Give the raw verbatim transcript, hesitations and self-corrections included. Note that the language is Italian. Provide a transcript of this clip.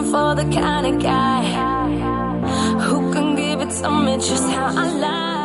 for the kind of guy who can give it to me just how I like.